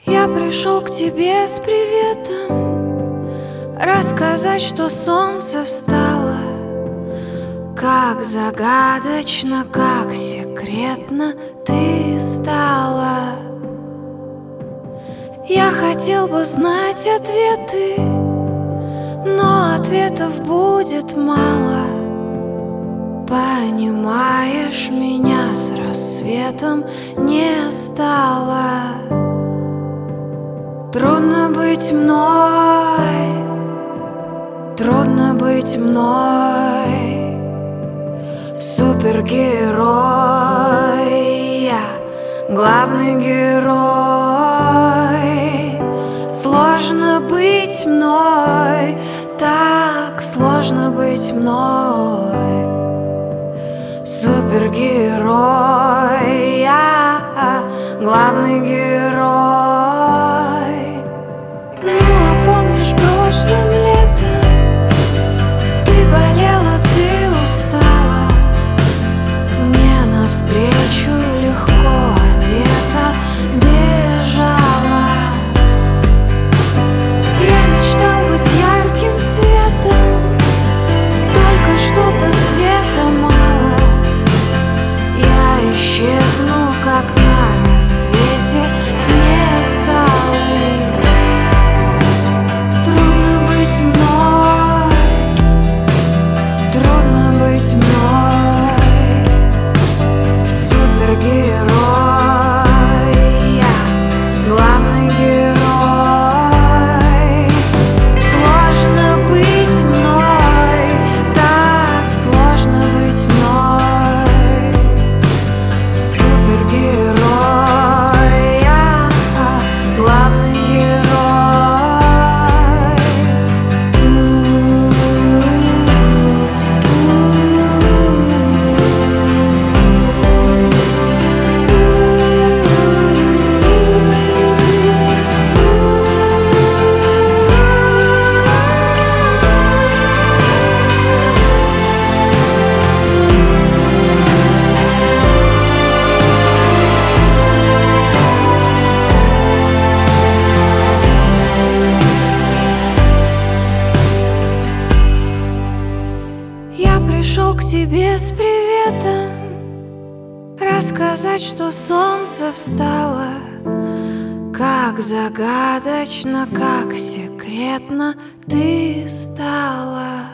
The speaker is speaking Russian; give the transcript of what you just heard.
Я пришел к тебе с приветом, рассказать, что солнце встало. Как загадочно, как секретно ты стала. Я хотел бы знать ответы, но ответов будет мало. Понимаешь, меня с рассветом не стало. Трудно быть мной, трудно быть мной. Супергерой, я главный герой. Сложно быть мной, так сложно быть мной. Супергерой, я главный герой. Ну а помнишь прошлым летом ты болела, ты устала, мне навстречу легко одета бежала. Я мечтал быть ярким светом, только что-то света мало. Я исчезну, как на рассвете снег талый. Трудно быть мной, трудно быть мной. Супергерой, я главный герой. Сложно быть мной, так сложно быть мной. Супергерой, я главный герой. Я пришел к тебе с приветом, рассказать, что солнце встало. Как загадочно, как секретно ты стала.